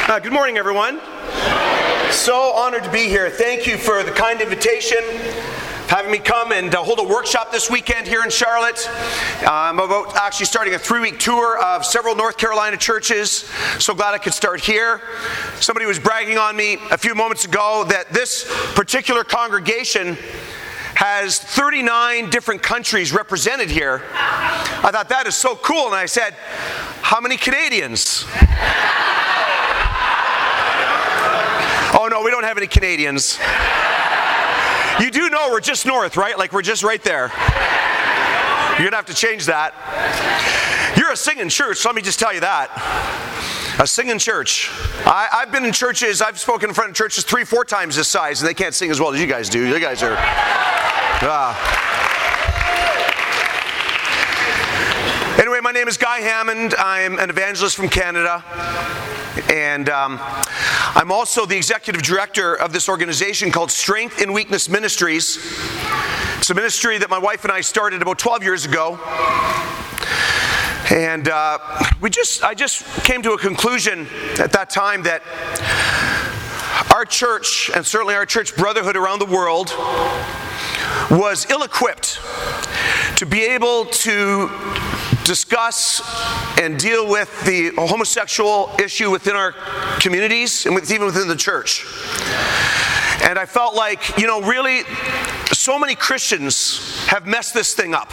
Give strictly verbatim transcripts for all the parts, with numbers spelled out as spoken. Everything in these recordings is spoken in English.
Uh, good morning, everyone. So honored to be here. Thank you for the kind invitation, having me come and uh, hold a workshop this weekend here in Charlotte. Uh, I'm about actually starting a three-week tour of several North Carolina churches. So glad I could start here. Somebody was bragging on me a few moments ago that this particular congregation has thirty-nine different countries represented here. I thought that is so cool, and I said, how many Canadians? Oh no, we don't have any Canadians. You do know we're just north, right? Like we're just right there. You're gonna have to change that. You're a singing church, so let me just tell you that. A singing church. I, I've been in churches, I've spoken in front of churches three, four times this size, and they can't sing as well as you guys do. You guys are... Uh. Anyway, my name is Guy Hammond. I'm an evangelist from Canada. And um, I'm also the executive director of this organization called Strength in Weakness Ministries. It's a ministry that my wife and I started about twelve years ago. And uh, we just, I just came to a conclusion at that time that our church, and certainly our church brotherhood around the world, was ill-equipped to be able to discuss and deal with the homosexual issue within our communities and with, even within the church. And I felt like, you know, really, so many Christians have messed this thing up.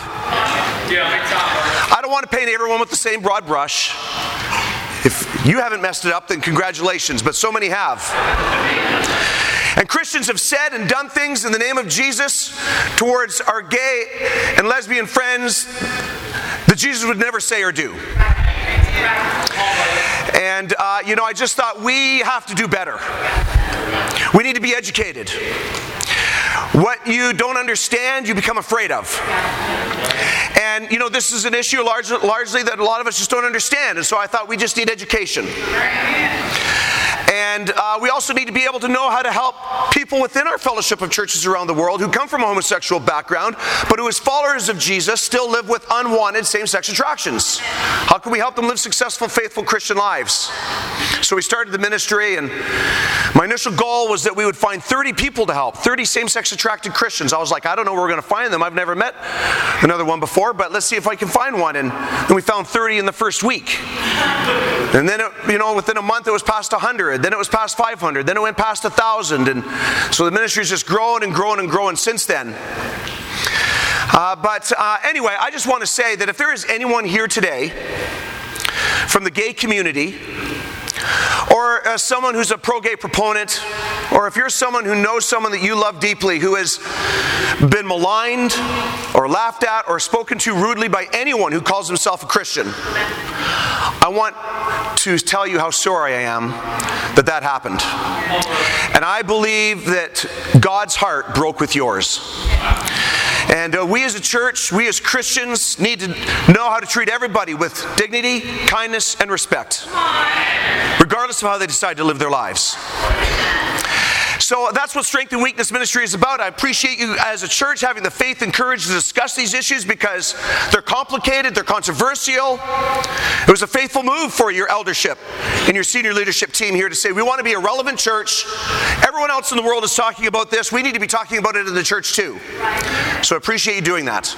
I don't want to paint everyone with the same broad brush. If you haven't messed it up, then congratulations, but so many have. And Christians have said and done things in the name of Jesus towards our gay and lesbian friends that Jesus would never say or do. And, uh, you know, I just thought we have to do better. We need to be educated. What you don't understand, you become afraid of. And, you know, this is an issue largely, largely that a lot of us just don't understand. And so I thought we just need education. And uh, we also need to be able to know how to help people within our fellowship of churches around the world who come from a homosexual background, but who as followers of Jesus still live with unwanted same-sex attractions. How can we help them live successful, faithful Christian lives? So we started the ministry, and my initial goal was that we would find thirty people to help, thirty same-sex attracted Christians. I was like, I don't know where we're going to find them. I've never met another one before, but let's see if I can find one. And then we found thirty in the first week. And then, it, you know, within a month it was past one hundred. Then it was past five hundred. Then it went past one thousand. And so the ministry's just grown and grown and grown since then. Uh, but uh, anyway, I just want to say that if there is anyone here today from the gay community, or uh, someone who's a pro-gay proponent, or if you're someone who knows someone that you love deeply who has been maligned or laughed at or spoken to rudely by anyone who calls himself a Christian, I want to tell you how sorry I am that that happened. And I believe that God's heart broke with yours. And uh, we as a church, we as Christians need to know how to treat everybody with dignity, kindness, and respect, regardless of how they decide to live their lives. So that's what Strength and Weakness Ministry is about. I appreciate you as a church having the faith and courage to discuss these issues because they're complicated, they're controversial. It was a faithful move for your eldership and your senior leadership team here to say, we want to be a relevant church. Everyone else in the world is talking about this. We need to be talking about it in the church too. So I appreciate you doing that.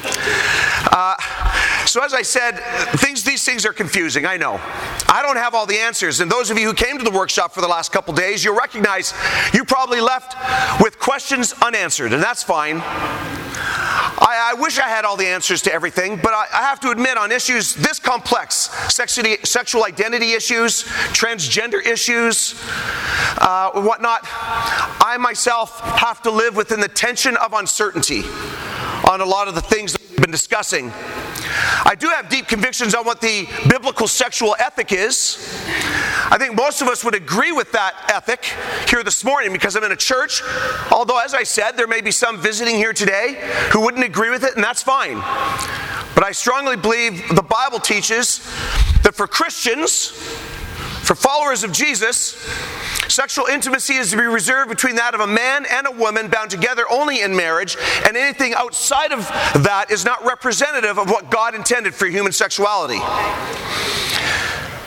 Uh, so as I said, things, these things are confusing, I know. I don't have all the answers, and those of you who came to the workshop for the last couple days, you'll recognize you probably left with questions unanswered, and that's fine. I, I wish I had all the answers to everything, but I, I have to admit on issues this complex, sexuality, sexual identity issues, transgender issues, uh, whatnot, I myself have to live within the tension of uncertainty on a lot of the things that we've been discussing. I do have deep convictions on what the biblical sexual ethic is. I think most of us would agree with that ethic here this morning because I'm in a church, although as I said, there may be some visiting here today who wouldn't agree with it, and that's fine. But I strongly believe the Bible teaches that for Christians, for followers of Jesus, sexual intimacy is to be reserved between that of a man and a woman bound together only in marriage, and anything outside of that is not representative of what God intended for human sexuality. Now,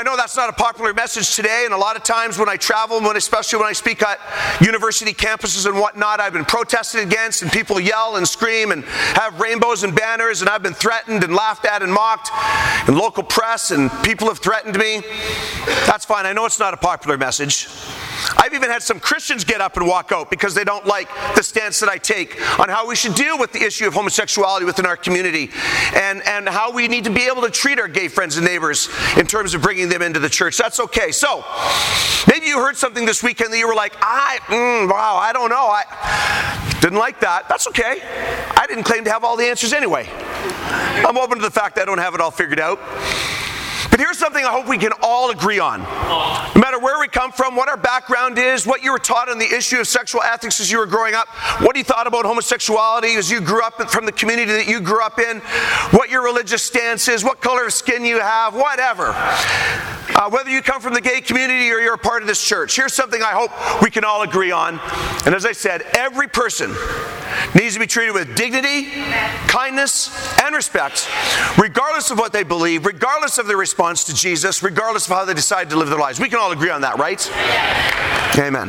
I know that's not a popular message today, and a lot of times when I travel, when especially when I speak at university campuses and whatnot, I've been protested against, and people yell and scream and have rainbows and banners, and I've been threatened and laughed at and mocked in local press, and people have threatened me. That's fine. I know it's not a popular message. I've even had some Christians get up and walk out because they don't like the stance that I take on how we should deal with the issue of homosexuality within our community, and, and how we need to be able to treat our gay friends and neighbors in terms of bringing them into the church. That's okay. So, maybe you heard something this weekend that you were like, I, mm, wow, I don't know. I didn't like that. That's okay. I didn't claim to have all the answers anyway. I'm open to the fact that I don't have it all figured out. But here's something I hope we can all agree on. No matter where we come from, what our background is, what you were taught on the issue of sexual ethics as you were growing up, what you thought about homosexuality as you grew up from the community that you grew up in, what your religious stance is, what color of skin you have, whatever. Uh, whether you come from the gay community or you're a part of this church, here's something I hope we can all agree on. And as I said, every person needs to be treated with dignity, kindness, and respect, regardless of what they believe, regardless of their response to Jesus, regardless of how they decide to live their lives. We can all agree on that, right? Amen.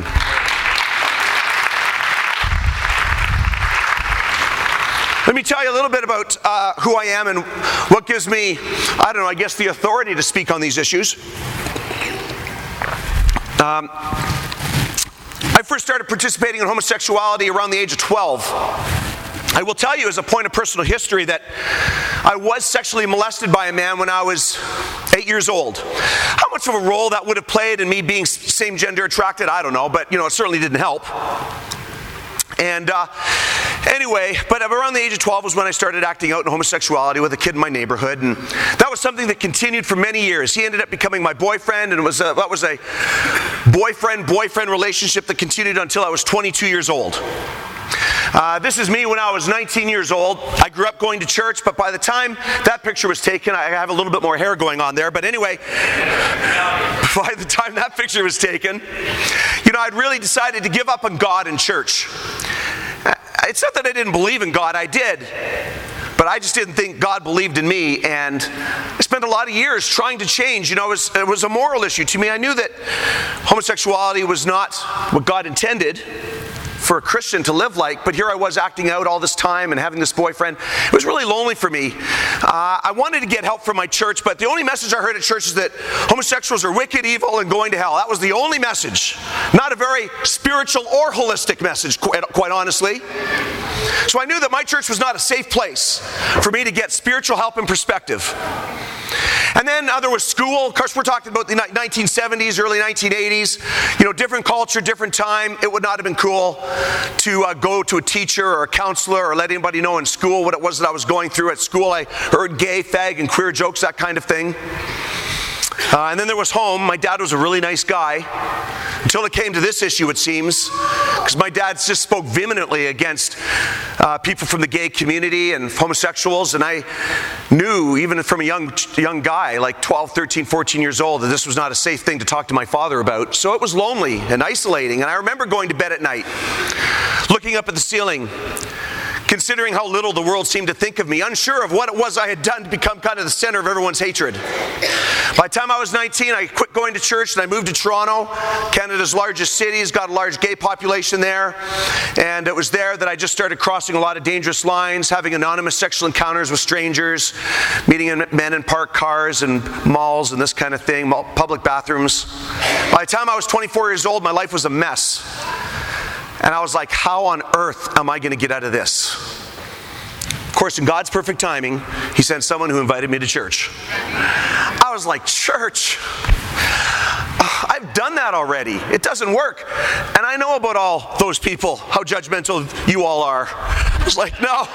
Let me tell you a little bit about uh, who I am and what gives me, I don't know, I guess the authority to speak on these issues. Um, I first started participating in homosexuality around the age of twelve. I will tell you as a point of personal history that I was sexually molested by a man when I was eight years old. How much of a role that would have played in me being same gender attracted, I don't know, but you know, it certainly didn't help. And uh, anyway, but around the age of twelve was when I started acting out in homosexuality with a kid in my neighborhood, and that was something that continued for many years. He ended up becoming my boyfriend, and it was a, that was a boyfriend-boyfriend relationship that continued until I was twenty-two years old. Uh, this is me when I was nineteen years old. I grew up going to church, but by the time that picture was taken, I have a little bit more hair going on there, but anyway, by the time that picture was taken, you know, I'd really decided to give up on God and church. It's not that I didn't believe in God, I did, but I just didn't think God believed in me, and I spent a lot of years trying to change. You know, it was, it was a moral issue to me. I knew that homosexuality was not what God intended for a Christian to live like, but here I was acting out all this time and having this boyfriend. It was really lonely for me. Uh, I wanted to get help from my church, but the only message I heard at church is that homosexuals are wicked, evil, and going to hell. That was the only message. Not a very spiritual or holistic message, quite, quite honestly. So I knew that my church was not a safe place for me to get spiritual help and perspective. And then uh, there was school. Of course, we're talking about the nineteen seventies, early nineteen eighties. You know, different culture, different time. It would not have been cool to uh, go to a teacher or a counselor or let anybody know in school what it was that I was going through at school. I heard gay, fag, and queer jokes, that kind of thing. Uh, and then there was home. My dad was a really nice guy. Until it came to this issue, it seems. Because my dad just spoke vehemently against uh, people from the gay community and homosexuals. And I knew, even from a young young guy, like twelve, thirteen, fourteen years old, that this was not a safe thing to talk to my father about. So it was lonely and isolating. And I remember going to bed at night, looking up at the ceiling, considering how little the world seemed to think of me, unsure of what it was I had done to become kind of the center of everyone's hatred. By the time I was nineteen, I quit going to church and I moved to Toronto, Canada's largest city. It's got a large gay population there. And it was there that I just started crossing a lot of dangerous lines, having anonymous sexual encounters with strangers, meeting men in parked cars and malls and this kind of thing, public bathrooms. By the time I was twenty-four years old, my life was a mess. And I was like, how on earth am I going to get out of this? Of course, in God's perfect timing, He sent someone who invited me to church. I was like, church? I've done that already. It doesn't work. And I know about all those people, how judgmental you all are. I was like, no.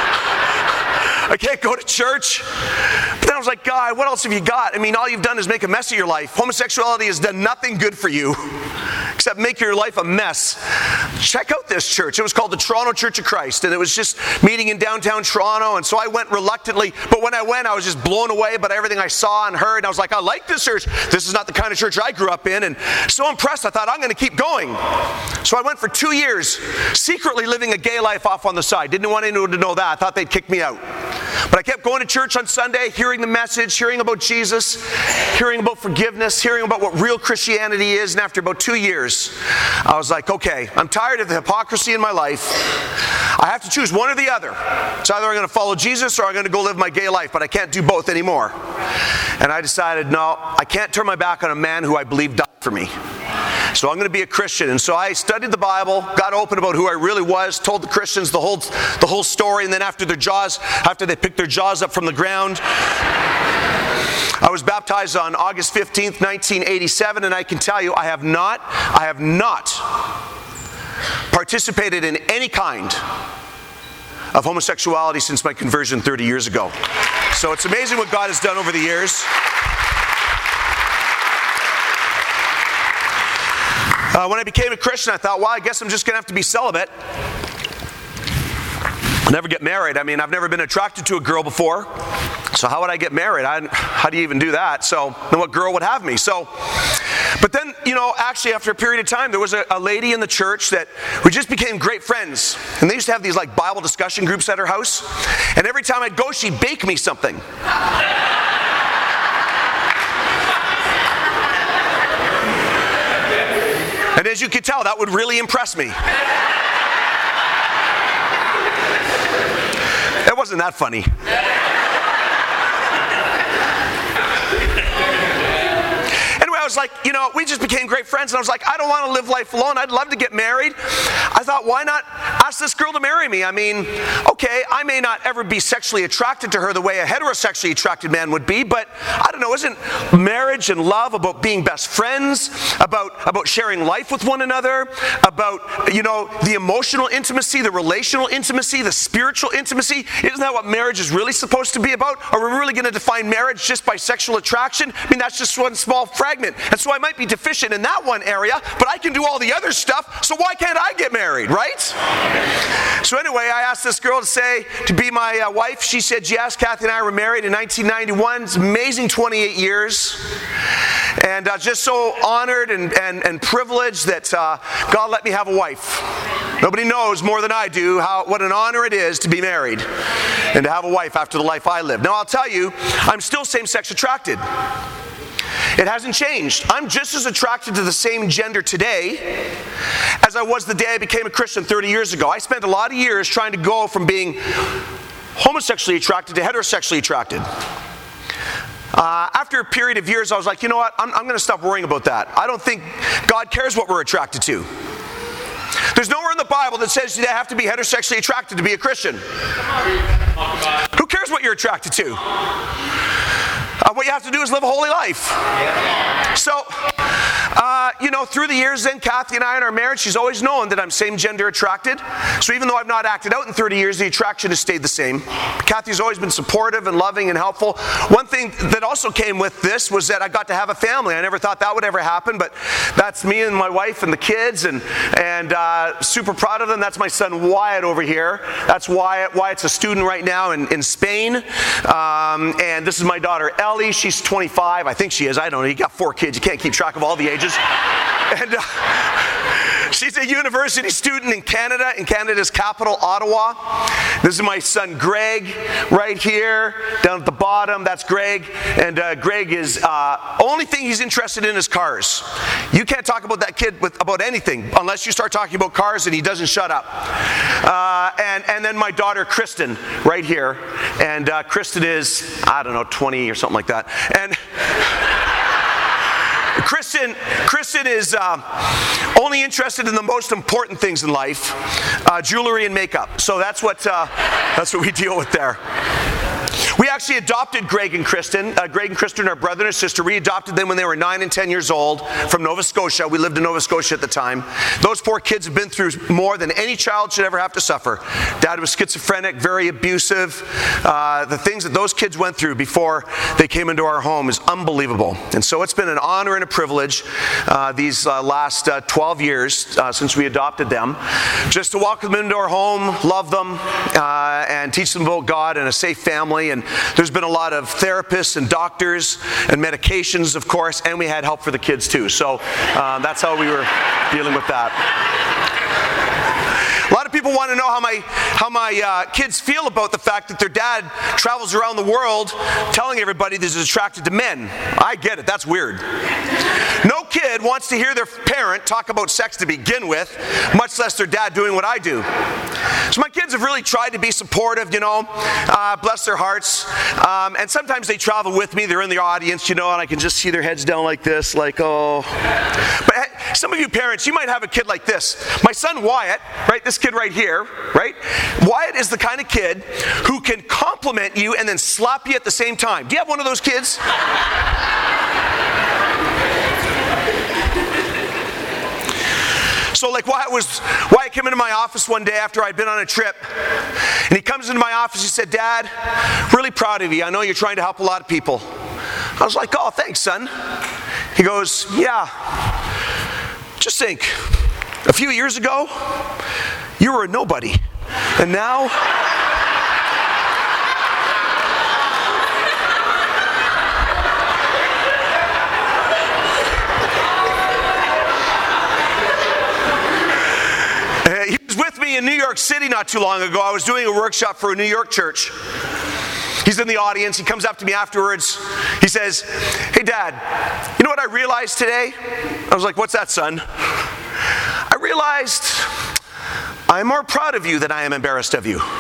I can't go to church. But then I was like, God, what else have you got? I mean, all you've done is make a mess of your life. Homosexuality has done nothing good for you except make your life a mess. Check out this church. It was called the Toronto Church of Christ, and it was just meeting in downtown Toronto, and so I went reluctantly, but when I went, I was just blown away by everything I saw and heard, and I was like, I like this church. This is not the kind of church I grew up in, and so impressed, I thought, I'm going to keep going. So I went for two years, secretly living a gay life off on the side. Didn't want anyone to know that. I thought they'd kick me out. But I kept going to church on Sunday, hearing the message, hearing about Jesus, hearing about forgiveness, hearing about what real Christianity is. And after about two years, I was like, okay, I'm tired of the hypocrisy in my life. I have to choose one or the other. It's either I'm going to follow Jesus or I'm going to go live my gay life, but I can't do both anymore. And I decided, no, I can't turn my back on a man who I believe died for me. So I'm going to be a Christian. And so I studied the Bible, got open about who I really was, told the Christians the whole the whole story, and then after their jaws, after they picked their jaws up from the ground, I was baptized on August fifteenth, nineteen eighty-seven, and I can tell you I have not, I have not participated in any kind of homosexuality since my conversion thirty years ago. So it's amazing what God has done over the years. Uh, when I became a Christian, I thought, well, I guess I'm just going to have to be celibate. I'll never get married. I mean, I've never been attracted to a girl before. So how would I get married? I, how do you even do that? So then what girl would have me? So, but then, you know, actually after a period of time, there was a, a lady in the church that we just became great friends. And they used to have these like Bible discussion groups at her house. And every time I'd go, she'd bake me something. And as you can tell, that would really impress me. It wasn't that funny. Anyway, I was like, you know, we just became great friends, and I was like, I don't want to live life alone. I'd love to get married. I thought, why not ask this girl to marry me? I mean, okay, I may not ever be sexually attracted to her the way a heterosexually attracted man would be, but I don't know, isn't marriage and love about being best friends, about, about sharing life with one another, about, you know, the emotional intimacy, the relational intimacy, the spiritual intimacy? Isn't that what marriage is really supposed to be about? Are we really going to define marriage just by sexual attraction? I mean, that's just one small fragment. And so I might be deficient in that one area, but I can do all the other stuff, so why can't I get married, right? So anyway, I asked this girl to say, to be my uh, wife. She said yes. Kathy and I were married in nineteen ninety-one. It's amazing twenty-eight years. And uh, just so honored and, and, and privileged that uh, God let me have a wife. Nobody knows more than I do how what an honor it is to be married and to have a wife after the life I lived. Now I'll tell you, I'm still same-sex attracted. It hasn't changed. I'm just as attracted to the same gender today as I was the day I became a Christian thirty years ago. I spent a lot of years trying to go from being homosexually attracted to heterosexually attracted. Uh, after a period of years, I was like, you know what? I'm, I'm going to stop worrying about that. I don't think God cares what we're attracted to. There's nowhere in the Bible that says you have to be heterosexually attracted to be a Christian. Who cares what you're attracted to? Uh, what you have to do is live a holy life. So, uh, you know, through the years then, Kathy and I in our marriage, she's always known that I'm same-gender attracted. So even though I've not acted out in thirty years, the attraction has stayed the same. Kathy's always been supportive and loving and helpful. One thing that also came with this was that I got to have a family. I never thought that would ever happen, but that's me and my wife and the kids, and and uh, super proud of them. That's my son Wyatt over here. That's Wyatt. Wyatt's a student right now in, in Spain. Um, and this is my daughter Ellie. She's twenty-five. I think she is. I don't know. You got four kids. You can't keep track of all the ages. And uh, she's a university student in Canada, in Canada's capital, Ottawa. This is my son Greg right here, down at the bottom. That's Greg. And uh, Greg is, uh, only thing he's interested in is cars. You can't talk about that kid with, about anything unless you start talking about cars and he doesn't shut up. Uh, and, and then my daughter Kristen right here. And uh, Kristen is, I don't know, twenty or something like that. And Kristen, Kristen is uh, only interested in the most important things in life, uh, jewelry and makeup. So that's what uh, that's what we deal with there. We actually adopted Greg and Kristen. Uh, Greg and Kristen are brother and sister. We adopted them when they were nine and ten years old from Nova Scotia. We lived in Nova Scotia at the time. Those poor kids have been through more than any child should ever have to suffer. Dad was schizophrenic, very abusive. Uh, the things that those kids went through before they came into our home is unbelievable. And so it's been an honor and a privilege uh, these uh, last uh, twelve years uh, since we adopted them, just to welcome them into our home, love them, uh, and teach them about God and a safe family. And there's been a lot of therapists and doctors and medications, of course, and we had help for the kids too. So uh, that's how we were dealing with that. A lot of people people want to know how my how my uh, kids feel about the fact that their dad travels around the world telling everybody that he's attracted to men. I get it. That's weird. No kid wants to hear their parent talk about sex to begin with, much less their dad doing what I do. So my kids have really tried to be supportive, you know, uh, bless their hearts. Um, and sometimes they travel with me. They're in the audience, you know, and I can just see their heads down like this, like, oh. But hey, some of you parents, you might have a kid like this. My son Wyatt, right, this kid right here, right? Wyatt is the kind of kid who can compliment you and then slap you at the same time. Do you have one of those kids? So like Wyatt was, Wyatt came into my office one day after I'd been on a trip, and he comes into my office, he said, "Dad, really proud of you. I know you're trying to help a lot of people." I was like, "Oh, thanks, son." He goes, "Yeah, just think, a few years ago, you were a nobody, and now..." He was with me in New York City not too long ago. I was doing a workshop for a New York church. He's in the audience. He comes up to me afterwards. He says, "Hey, Dad, you know what I realized today?" I was like, "What's that, son?" "I realized I'm more proud of you than I am embarrassed of you."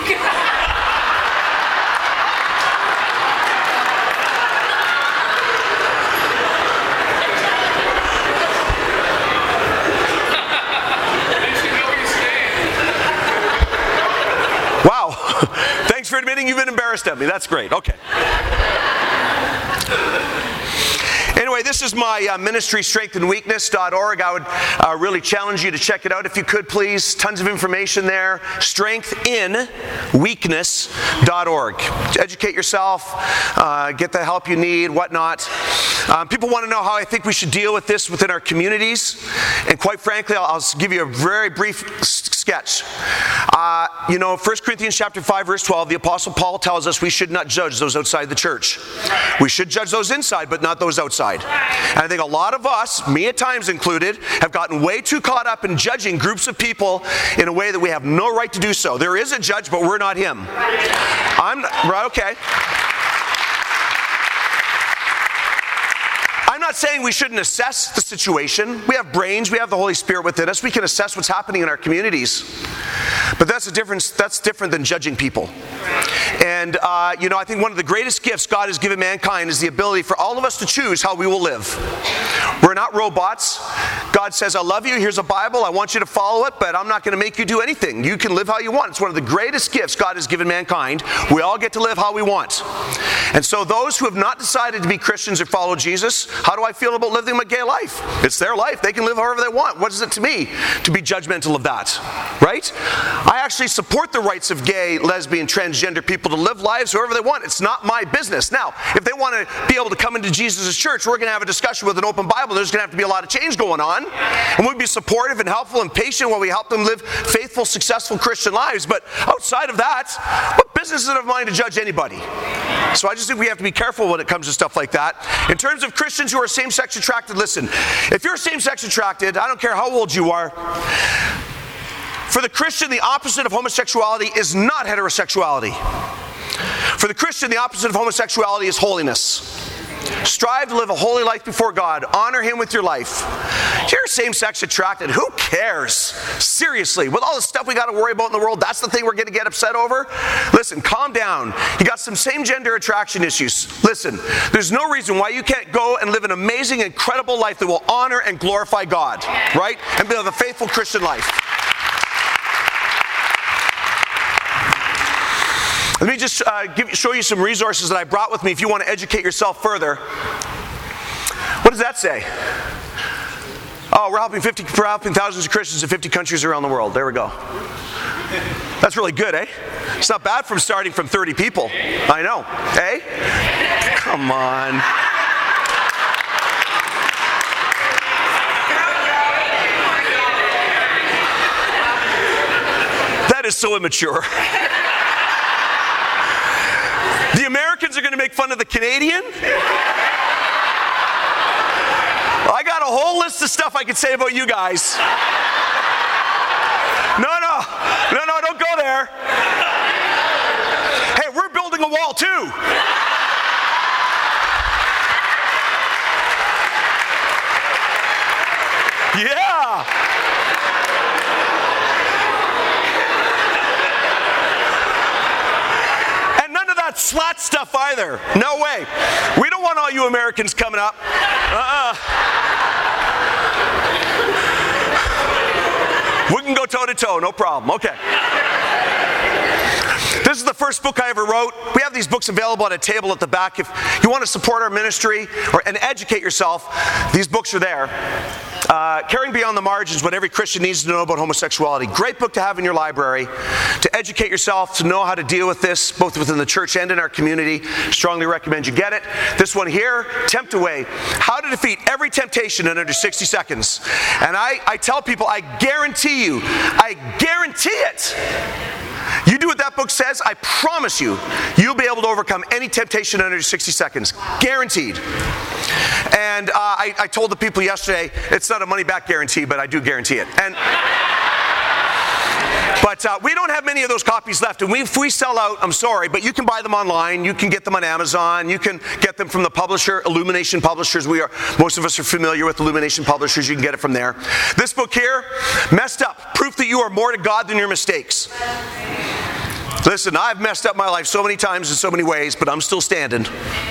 Wow. Thanks for admitting you've been embarrassed of me. That's great. Okay. Anyway, this is my uh, ministry, strength and weakness dot org. I would uh, really challenge you to check it out if you could, please. Tons of information there. strength in weakness dot org. Educate yourself, uh, get the help you need, whatnot. Um, people want to know how I think we should deal with this within our communities. And quite frankly, I'll, I'll give you a very brief s- sketch. Uh, you know, First Corinthians chapter five, verse twelve, the Apostle Paul tells us we should not judge those outside the church. We should judge those inside, but not those outside. And I think a lot of us, me at times included, have gotten way too caught up in judging groups of people in a way that we have no right to do so. There is a judge, but we're not him. I'm not, right, okay. I'm not saying we shouldn't assess the situation. We have brains, we have the Holy Spirit within us. We can assess what's happening in our communities. But that's a difference. That's different than judging people. And, uh, you know, I think one of the greatest gifts God has given mankind is the ability for all of us to choose how we will live. We're not robots. God says, "I love you. Here's a Bible. I want you to follow it, but I'm not going to make you do anything. You can live how you want." It's one of the greatest gifts God has given mankind. We all get to live how we want. And so those who have not decided to be Christians or follow Jesus, how do I feel about living a gay life? It's their life. They can live however they want. What is it to me to be judgmental of that? Right? I actually support the rights of gay, lesbian, transgender people to live lives however they want. It's not my business. Now, if they want to be able to come into Jesus' church, we're going to have a discussion with an open Bible. There's going to have to be a lot of change going on. And we'll be supportive and helpful and patient while we help them live faithful, successful Christian lives. But outside of that, what business is it of mine to judge anybody? So I just think we have to be careful when it comes to stuff like that. In terms of Christians who are same-sex attracted, listen, if you're same-sex attracted, I don't care how old you are, for the Christian, the opposite of homosexuality is not heterosexuality. For the Christian, the opposite of homosexuality is holiness. Strive to live a holy life before God. Honor Him with your life. If you're same-sex attracted, who cares? Seriously, with all the stuff we got to worry about in the world, that's the thing we're going to get upset over? Listen, calm down. You got some same-gender attraction issues. Listen, there's no reason why you can't go and live an amazing, incredible life that will honor and glorify God, right? And live a faithful Christian life. Let me just uh, give, show you some resources that I brought with me if you want to educate yourself further. What does that say? Oh, we're helping fifty, we're helping thousands of Christians in fifty countries around the world. There we go. That's really good, eh? It's not bad from starting from thirty people. I know, eh? Come on. That is so immature. The Americans are going to make fun of the Canadian? I got a whole list of stuff I could say about you guys. No, no, no, no, don't go there. Hey, we're building a wall too. Yeah. And none of that slut stuff either. No way. We don't want all you Americans coming up. Uh-uh. We can go toe to toe, no problem. Okay. This is the first book I ever wrote. We have these books available at a table at the back. If you want to support our ministry or and educate yourself, these books are there. Uh, Caring Beyond the Margins, What Every Christian Needs to Know About Homosexuality. Great book to have in your library to educate yourself, to know how to deal with this, both within the church and in our community. Strongly recommend you get it. This one here, Tempt Away, How to Defeat Every Temptation in Under sixty seconds. And I, I tell people, I guarantee you, I guarantee it. You do what that book says, I promise you, you'll be able to overcome any temptation in under sixty seconds. Guaranteed. And uh, I, I told the people yesterday, it's not a money-back guarantee, but I do guarantee it. And But uh, we don't have many of those copies left. And we, if we sell out, I'm sorry, but you can buy them online. You can get them on Amazon. You can get them from the publisher, Illumination Publishers. We are, most of us are familiar with Illumination Publishers. You can get it from there. This book here, Messed Up, Proof That You Are More to God Than Your Mistakes. Listen, I've messed up my life so many times in so many ways, but I'm still standing.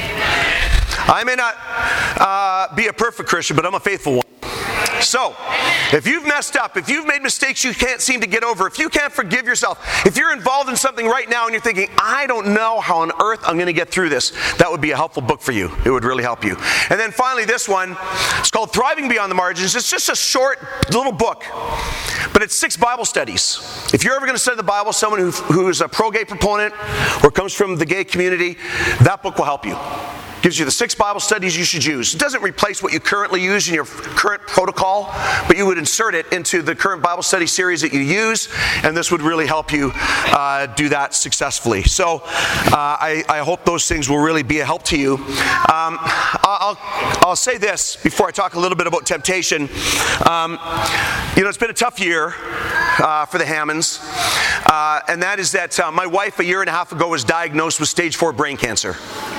I may not uh, be a perfect Christian, but I'm a faithful one. So, if you've messed up, if you've made mistakes you can't seem to get over, if you can't forgive yourself, if you're involved in something right now and you're thinking, I don't know how on earth I'm going to get through this, that would be a helpful book for you. It would really help you. And then finally, this one, it's called Thriving Beyond the Margins. It's just a short little book, but it's six Bible studies. If you're ever going to study the Bible, someone who, who is a pro-gay proponent or comes from the gay community, that book will help you. Gives you the six Bible studies you should use. It doesn't replace what you currently use in your current protocol, but you would insert it into the current Bible study series that you use, and this would really help you uh, do that successfully. So uh, I, I hope those things will really be a help to you. Um, I'll, I'll say this before I talk a little bit about temptation. Um, you know, it's been a tough year uh, for the Hammonds, uh, and that is that uh, my wife a year and a half ago was diagnosed with stage four brain cancer.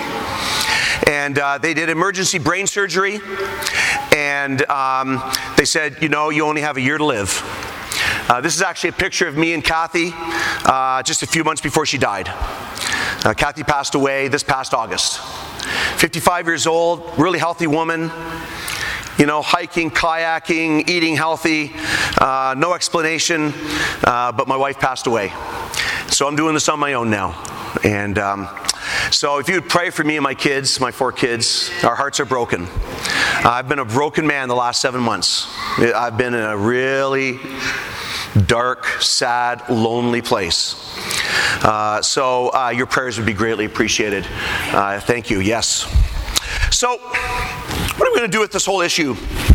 And uh, they did emergency brain surgery, and um, they said, you know, you only have a year to live. Uh, this is actually a picture of me and Kathy uh, just a few months before she died. Uh, Kathy passed away this past August. fifty-five years old, really healthy woman. You know, hiking, kayaking, eating healthy, uh, no explanation, uh, but my wife passed away. So I'm doing this on my own now. And um, so if you would pray for me and my kids, my four kids, our hearts are broken. Uh, I've been a broken man the last seven months. I've been in a really dark, sad, lonely place. Uh, so uh, your prayers would be greatly appreciated. Uh, thank you. Yes. So what are we going to do with this whole issue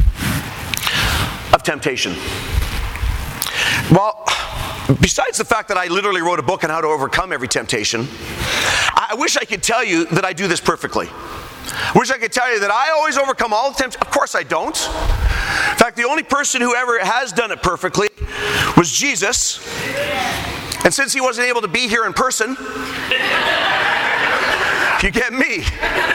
of temptation? Well, besides the fact that I literally wrote a book on how to overcome every temptation, I wish I could tell you that I do this perfectly. I wish I could tell you that I always overcome all the temptations. Of course I don't. In fact, the only person who ever has done it perfectly was Jesus. And since he wasn't able to be here in person, you get me.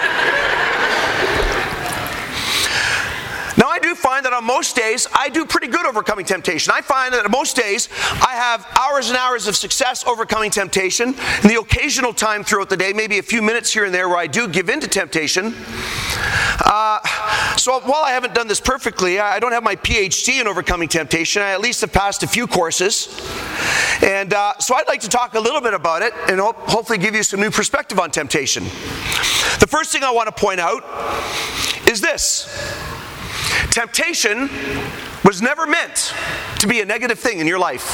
Now, I do find that on most days, I do pretty good overcoming temptation. I find that on most days, I have hours and hours of success overcoming temptation. And the occasional time throughout the day, maybe a few minutes here and there where I do give in to temptation. Uh, so while I haven't done this perfectly, I don't have my P H D in overcoming temptation. I at least have passed a few courses. And uh, so I'd like to talk a little bit about it and hope, hopefully give you some new perspective on temptation. The first thing I want to point out is this. Temptation was never meant to be a negative thing in your life.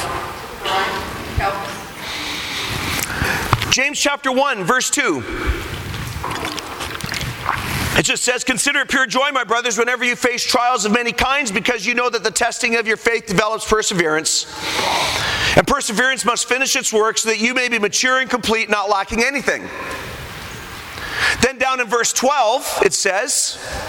James chapter one, verse two. It just says, consider it pure joy, my brothers, whenever you face trials of many kinds, because you know that the testing of your faith develops perseverance. And perseverance must finish its work so that you may be mature and complete, not lacking anything. Then down in verse twelve, it says,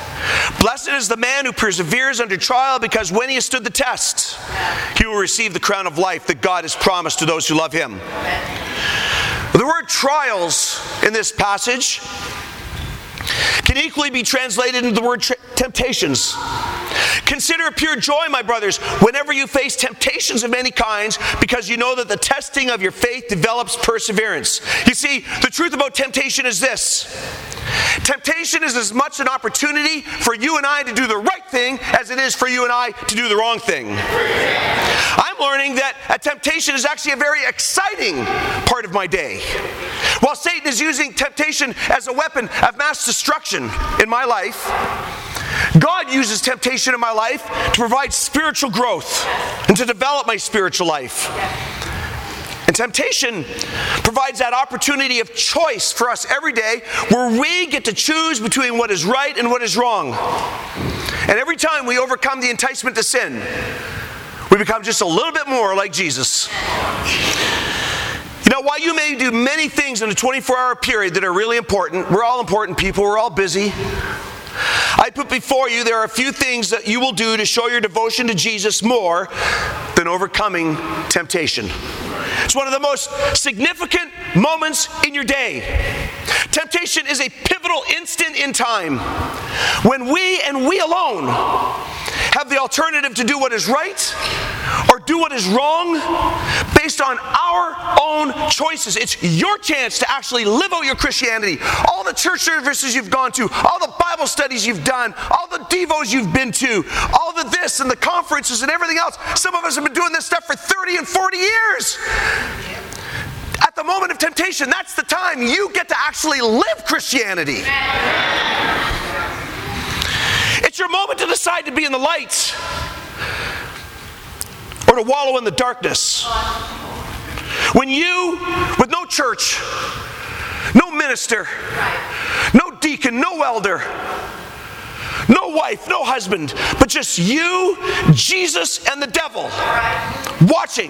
Blessed is the man who perseveres under trial, because when he has stood the test, he will receive the crown of life that God has promised to those who love him. The word trials in this passage can equally be translated into the word tra- temptations. Consider it pure joy, my brothers, whenever you face temptations of many kinds, because you know that the testing of your faith develops perseverance. You see, the truth about temptation is this. Temptation is as much an opportunity for you and I to do the right thing as it is for you and I to do the wrong thing. I'm learning that a temptation is actually a very exciting part of my day. While Satan is using temptation as a weapon of mass destruction in my life, God uses temptation in my life to provide spiritual growth and to develop my spiritual life. And temptation provides that opportunity of choice for us every day, where we get to choose between what is right and what is wrong. And every time we overcome the enticement to sin, we become just a little bit more like Jesus. You know, while you may do many things in a twenty-four hour period that are really important, we're all important people, we're all busy. I put before you, there are a few things that you will do to show your devotion to Jesus more than overcoming temptation. It's one of the most significant moments in your day. Temptation is a pivotal instant in time when we and we alone have the alternative to do what is right or do what is wrong based on our own choices. It's your chance to actually live out your Christianity. All the church services you've gone to, all the Bible studies you've done, all the devos you've been to, all the this and the conferences and everything else. Some of us have been doing this stuff for thirty and forty years. At the moment of temptation, that's the time you get to actually live Christianity. It's your moment to decide to be in the light or to wallow in the darkness. When you, with no church, no minister, no deacon, no elder, no wife, no husband, but just you, Jesus, and the devil watching,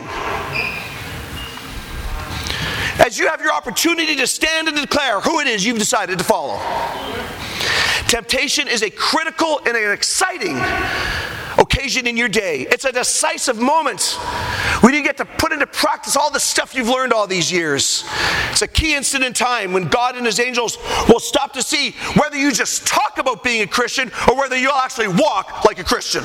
as you have your opportunity to stand and declare who it is you've decided to follow. Temptation is a critical and an exciting occasion in your day. It's a decisive moment when you get to put into practice all the stuff you've learned all these years. It's a key instant in time when God and his angels will stop to see whether you just talk about being a Christian or whether you'll actually walk like a Christian.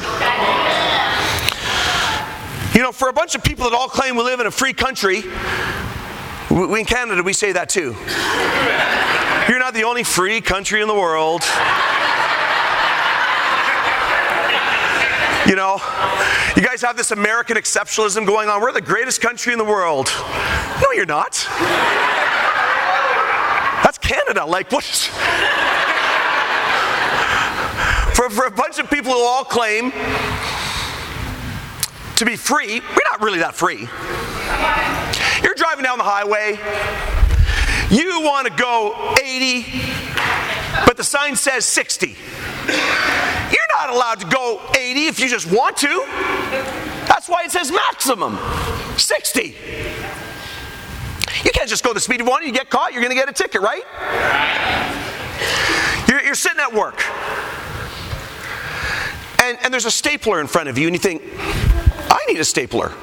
You know, for a bunch of people that all claim we live in a free country, we in Canada, we say that too. You're not the only free country in the world. You know, you guys have this American exceptionalism going on. We're the greatest country in the world. No, you're not. That's Canada. Like, what is... For, for a bunch of people who all claim to be free, we're not really that free. You're driving down the highway. You want to go eighty, but the sign says sixty. You're not allowed to go eighty if you just want to. That's why it says maximum sixty. You can't just go the speed you want. You get caught, you're going to get a ticket, right? You're, you're sitting at work, and, and there's a stapler in front of you, and you think, I need a stapler.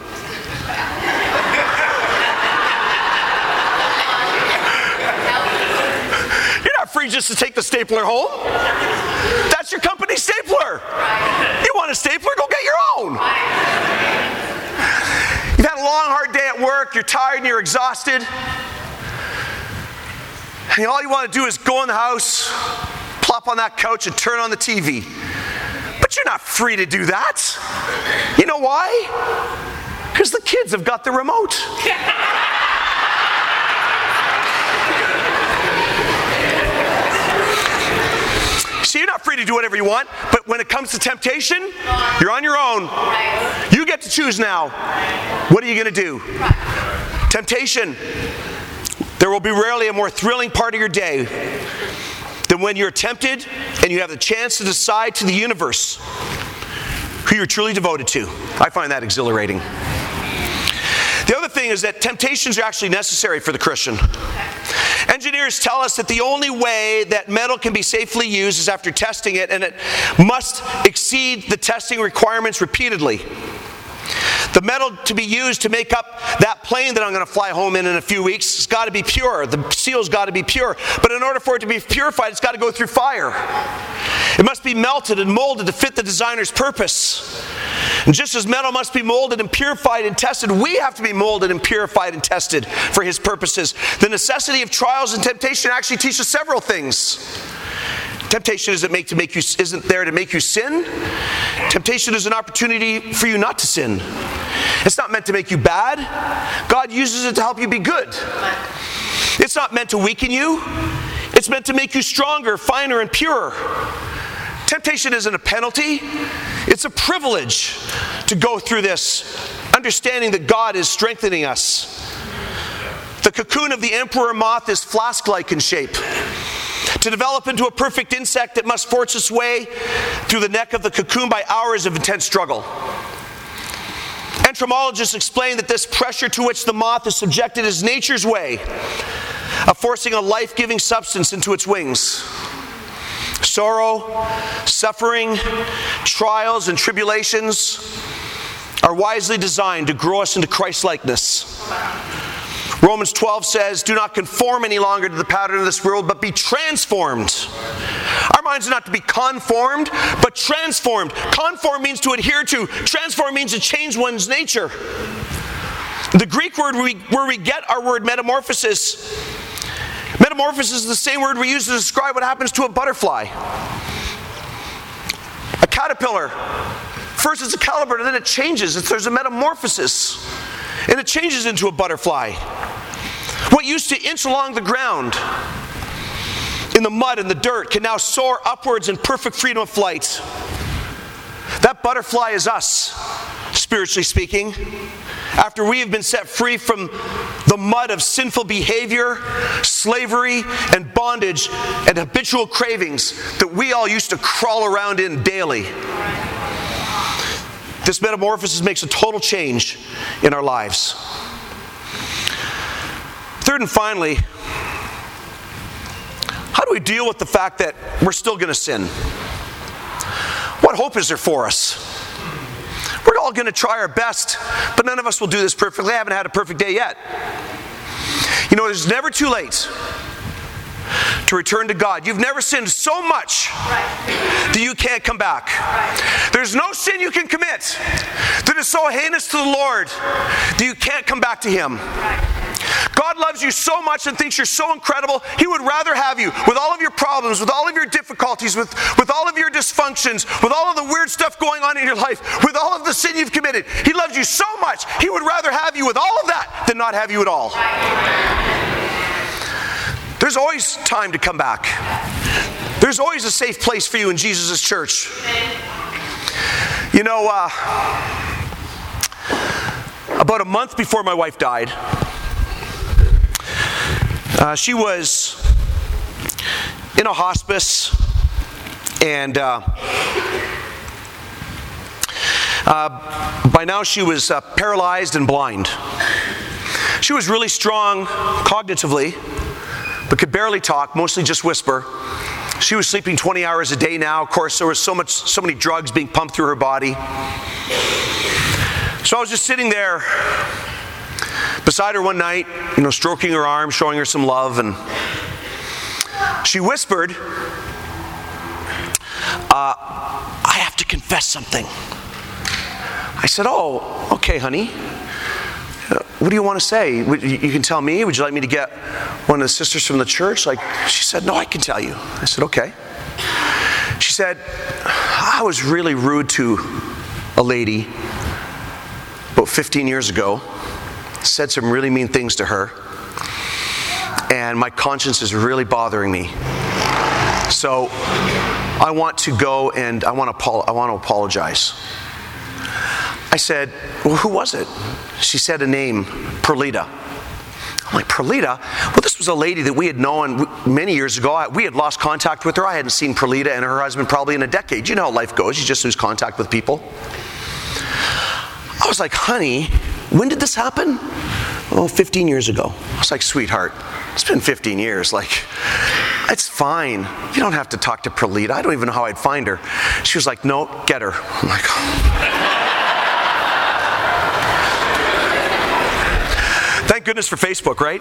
Free just to take the stapler home. That's your company stapler. You want a stapler? Go get your own. You've had a long, hard day at work. You're tired and you're exhausted. And all you want to do is go in the house, plop on that couch and turn on the T V. But you're not free to do that. You know why? Because the kids have got the remote. So you're not free to do whatever you want, but when it comes to temptation, you're on your own. You get to choose now. What are you going to do? Temptation. There will be rarely a more thrilling part of your day than when you're tempted and you have the chance to decide to the universe who you're truly devoted to. I find that exhilarating. The other thing is that temptations are actually necessary for the Christian. Engineers tell us that the only way that metal can be safely used is after testing it, and it must exceed the testing requirements repeatedly. The metal to be used to make up that plane that I'm going to fly home in in a few weeks has got to be pure. The steel's got to be pure. But in order for it to be purified, it's got to go through fire. It must be melted and molded to fit the designer's purpose. And just as metal must be molded and purified and tested, we have to be molded and purified and tested for His purposes. The necessity of trials and temptation actually teaches several things. Temptation isn't, make to make you, isn't there to make you sin. Temptation is an opportunity for you not to sin. It's not meant to make you bad. God uses it to help you be good. It's not meant to weaken you. It's meant to make you stronger, finer, and purer. Temptation isn't a penalty. It's a privilege to go through this, understanding that God is strengthening us. The cocoon of the emperor moth is flask-like in shape. To develop into a perfect insect, it must force its way through the neck of the cocoon by hours of intense struggle. Entomologists explain that this pressure to which the moth is subjected is nature's way of forcing a life-giving substance into its wings. Sorrow, suffering, trials, and tribulations are wisely designed to grow us into Christ-likeness. Romans twelve says, do not conform any longer to the pattern of this world, but be transformed. Our minds are not to be conformed, but transformed. Conform means to adhere to. Transform means to change one's nature. The Greek word we, where we get our word metamorphosis, metamorphosis is the same word we use to describe what happens to a butterfly. A caterpillar. First it's a caterpillar, and then it changes. It's, there's a metamorphosis. And it changes into a butterfly. What used to inch along the ground in the mud and the dirt can now soar upwards in perfect freedom of flight. That butterfly is us, spiritually speaking. After we have been set free from the mud of sinful behavior, slavery, and bondage, and habitual cravings that we all used to crawl around in daily. This metamorphosis makes a total change in our lives. Third and finally, how do we deal with the fact that we're still going to sin? What hope is there for us? We're all going to try our best, but none of us will do this perfectly. I haven't had a perfect day yet. You know, it's never too late to return to God. You've never sinned so much that you can't come back. There's no sin you can commit that is so heinous to the Lord that you can't come back to Him. God loves you so much and thinks you're so incredible, He would rather have you with all of your problems, with all of your difficulties, with, with all of your dysfunctions, with all of the weird stuff going on in your life, with all of the sin you've committed. He loves you so much, He would rather have you with all of that than not have you at all. There's always time to come back. There's always a safe place for you in Jesus' church. You know, uh, about a month before my wife died, uh, she was in a hospice, and uh, uh, by now she was uh, paralyzed and blind. She was really strong cognitively, but could barely talk, mostly just whisper. She was sleeping twenty hours a day now. Of course, there was so much, so many drugs being pumped through her body. So I was just sitting there beside her one night, you know, stroking her arm, showing her some love, and she whispered, uh, I have to confess something. I said, oh, okay, honey. What do you want to say? You can tell me. Would you like me to get one of the sisters from the church? Like, she said, no, I can tell you. I said, okay. She said, I was really rude to a lady about fifteen years ago. Said some really mean things to her. And my conscience is really bothering me. So I want to go and I want to, I want to apologize. I said, well, who was it? She said a name, Perlita. I'm like, Perlita? Well, this was a lady that we had known many years ago. We had lost contact with her. I hadn't seen Perlita and her husband probably in a decade. You know how life goes. You just lose contact with people. I was like, honey, when did this happen? Oh, fifteen years ago. I was like, sweetheart, it's been fifteen years. Like, it's fine. You don't have to talk to Perlita. I don't even know how I'd find her. She was like, no, get her. I'm like, oh. Thank goodness for Facebook, right?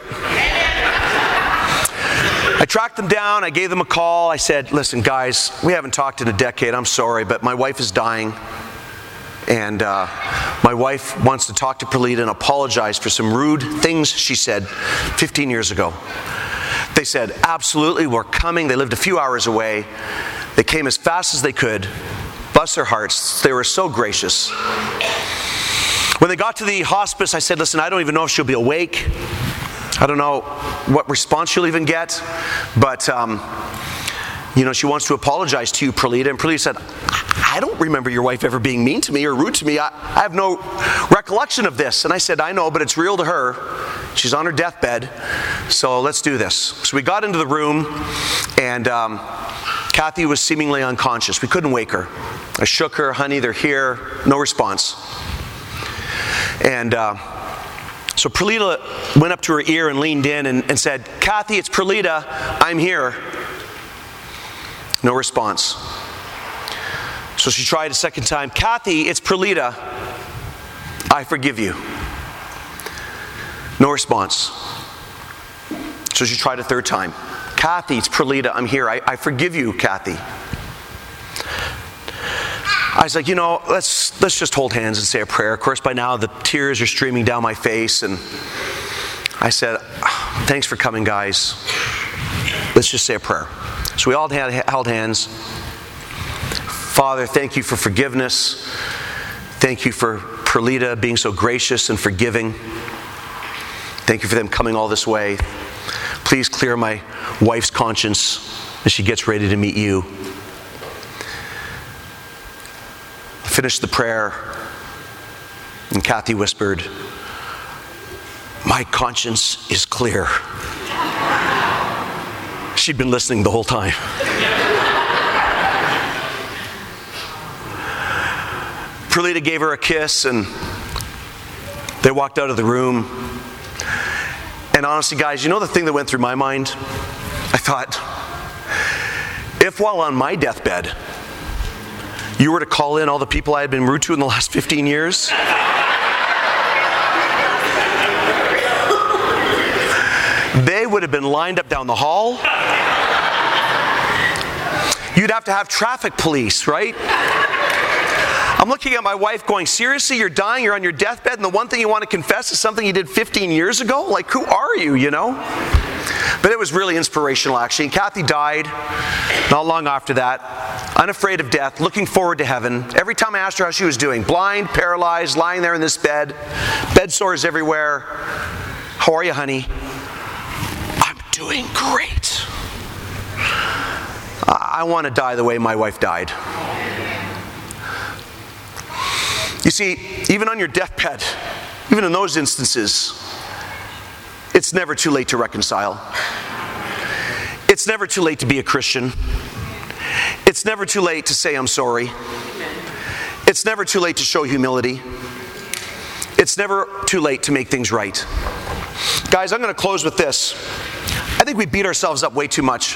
I tracked them down. I gave them a call. I said, listen, guys, we haven't talked in a decade. I'm sorry, but my wife is dying. And uh, my wife wants to talk to Perlita and apologize for some rude things she said fifteen years ago. They said, absolutely, we're coming. They lived a few hours away. They came as fast as they could. Bless their hearts. They were so gracious. When they got to the hospice, I said, listen, I don't even know if she'll be awake. I don't know what response she'll even get. But, um, you know, she wants to apologize to you, Perlita. And Perlita said, I don't remember your wife ever being mean to me or rude to me. I, I have no recollection of this. And I said, I know, but it's real to her. She's on her deathbed. So let's do this. So we got into the room, and um, Kathy was seemingly unconscious. We couldn't wake her. I shook her, honey, they're here. No response. And uh, so Perlita went up to her ear and leaned in and, and said, Kathy, it's Perlita. I'm here. No response. So she tried a second time. Kathy, it's Perlita. I forgive you. No response. So she tried a third time. Kathy, it's Perlita. I'm here. I, I forgive you, Kathy. I was like, you know, let's let's just hold hands and say a prayer. Of course, by now the tears are streaming down my face. And I said, thanks for coming, guys. Let's just say a prayer. So we all had, held hands. Father, thank you for forgiveness. Thank you for Perlita being so gracious and forgiving. Thank you for them coming all this way. Please clear my wife's conscience as she gets ready to meet you. I finished the prayer, and Kathy whispered, my conscience is clear. She'd been listening the whole time. Perlita gave her a kiss, and they walked out of the room. And honestly, guys, you know the thing that went through my mind? I thought, if while on my deathbed, you were to call in all the people I had been rude to in the last fifteen years, they would have been lined up down the hall. You'd have to have traffic police, right? I'm looking at my wife going, seriously, you're dying, you're on your deathbed, and the one thing you want to confess is something you did fifteen years ago? Like, who are you, you know? But it was really inspirational, actually. And Kathy died not long after that, unafraid of death, looking forward to heaven. Every time I asked her how she was doing, blind, paralyzed, lying there in this bed, bed sores everywhere. How are you, honey? I'm doing great. I want to die the way my wife died. You see, even on your deathbed, even in those instances, it's never too late to reconcile. It's never too late to be a Christian. It's never too late to say I'm sorry. It's never too late to show humility. It's never too late to make things right. Guys, I'm going to close with this. I think we beat ourselves up way too much.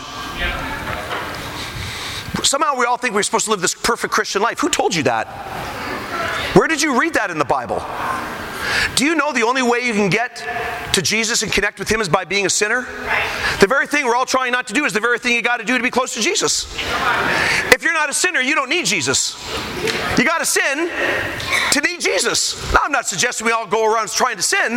Somehow we all think we're supposed to live this perfect Christian life. Who told you that? Where did you read that in the Bible? Do you know the only way you can get to Jesus and connect with Him is by being a sinner? The very thing we're all trying not to do is the very thing you got to do to be close to Jesus. If you're not a sinner, you don't need Jesus. You got to sin to need Jesus. Now, I'm not suggesting we all go around trying to sin.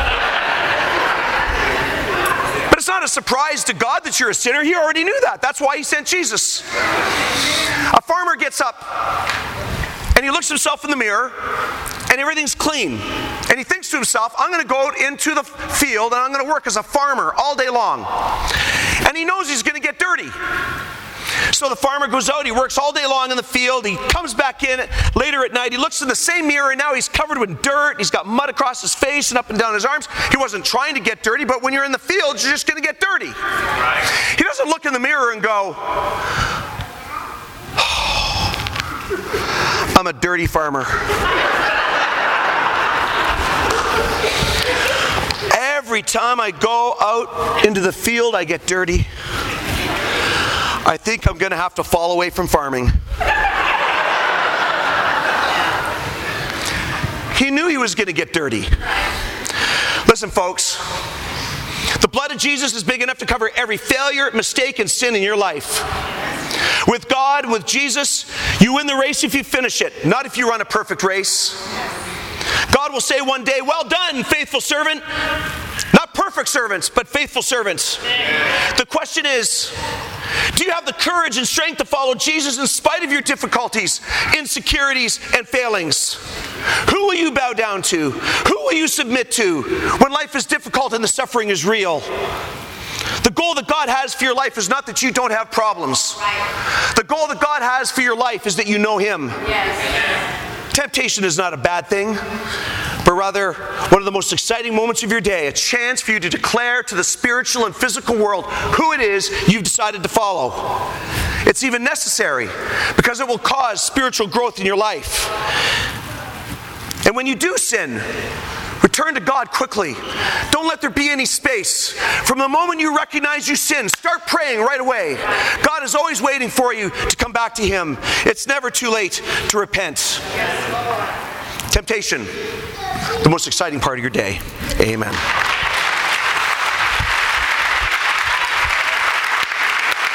But it's not a surprise to God that you're a sinner. He already knew that. That's why He sent Jesus. A farmer gets up and he looks himself in the mirror, and everything's clean. And he thinks to himself, I'm going to go out into the field and I'm going to work as a farmer all day long. And he knows he's going to get dirty. So the farmer goes out, he works all day long in the field, he comes back in later at night, he looks in the same mirror, and now he's covered with dirt, he's got mud across his face and up and down his arms. He wasn't trying to get dirty, but when you're in the field, you're just going to get dirty. He doesn't look in the mirror and go, I'm a dirty farmer. Every time I go out into the field, I get dirty. I think I'm going to have to fall away from farming. He knew he was going to get dirty. Listen, folks. The blood of Jesus is big enough to cover every failure, mistake, and sin in your life. With God, with Jesus, you win the race if you finish it, not if you run a perfect race. God will say one day, well done, faithful servant. Not perfect servants, but faithful servants. The question is, do you have the courage and strength to follow Jesus in spite of your difficulties, insecurities, and failings? Who will you bow down to? Who will you submit to when life is difficult and the suffering is real? The goal that God has for your life is not that you don't have problems. The goal that God has for your life is that you know Him. Yes. Temptation is not a bad thing, but rather one of the most exciting moments of your day, a chance for you to declare to the spiritual and physical world who it is you've decided to follow. It's even necessary because it will cause spiritual growth in your life. And when you do sin, return to God quickly. Don't let there be any space. From the moment you recognize you sin, start praying right away. God is always waiting for you to come back to Him. It's never too late to repent. Temptation, the most exciting part of your day. Amen.